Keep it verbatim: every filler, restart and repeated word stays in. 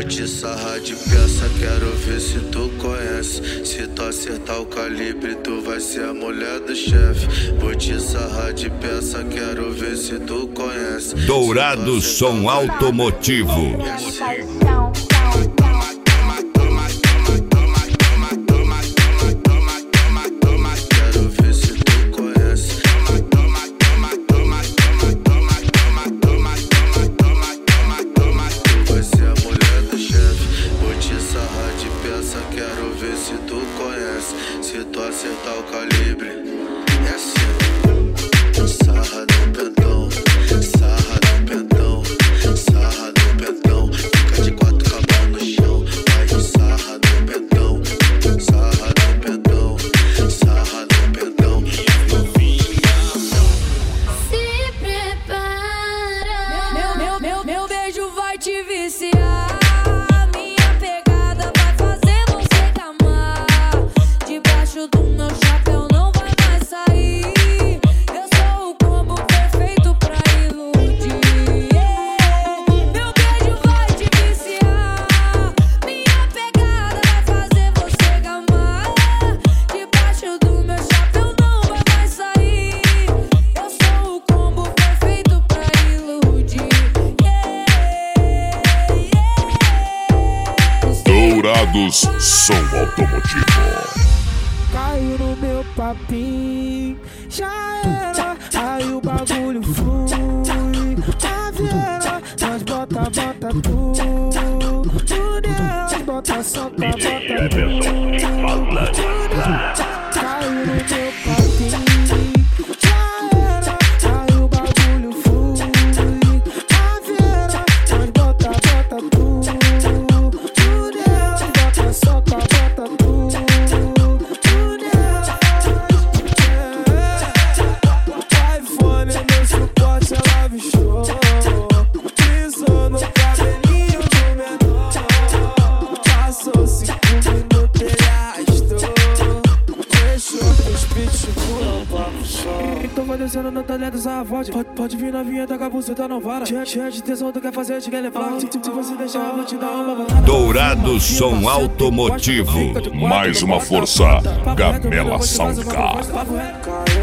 te sarrar de peça, quero ver se tu conhece. Se tu acertar o calibre, tu vai ser a mulher do chefe. Vou te sarrar de peça, quero ver se tu conhece. Dourado Som Automotivo. Quero ver se tu conhece. Se tu acertar o calibre, é assim. Sarra no pentão, sarra no pentão, sarra no pentão. Fica de quatro cabal no chão. Vai sarra no pentão, sarra no pentão, sarra no pentão. Se prepara, meu, meu, meu, meu beijo vai te viciar. Do meu chapéu não vai mais sair. Eu sou o combo perfeito pra iludir. Yeah. Meu beijo vai te viciar. Minha pegada vai fazer você gamar. Debaixo do meu chapéu não vai mais sair. Eu sou o combo perfeito pra iludir. Yeah. Yeah. Dourados Som Automotivo. Caiu no meu papinho, já era, aí o bagulho flui. A viela, nós bota, bota tudo. Tudo é, bota, soca, bota tudo. Caiu no meu papinho, já era, aí o bagulho flui. A viela, nós bota, bota tudo. Tudo é, bota, soca, bota tudo. Então vai descendo no talento, essa voz. Pode, pode vir na vinheta, que a buceta não para. Cheia, cheia de tesão, tu quer fazer, te quer levar. Se, se você deixar, eu vou te dar uma botada. Dourado Som Automotivo. Mais uma força, Gamela Soundcar.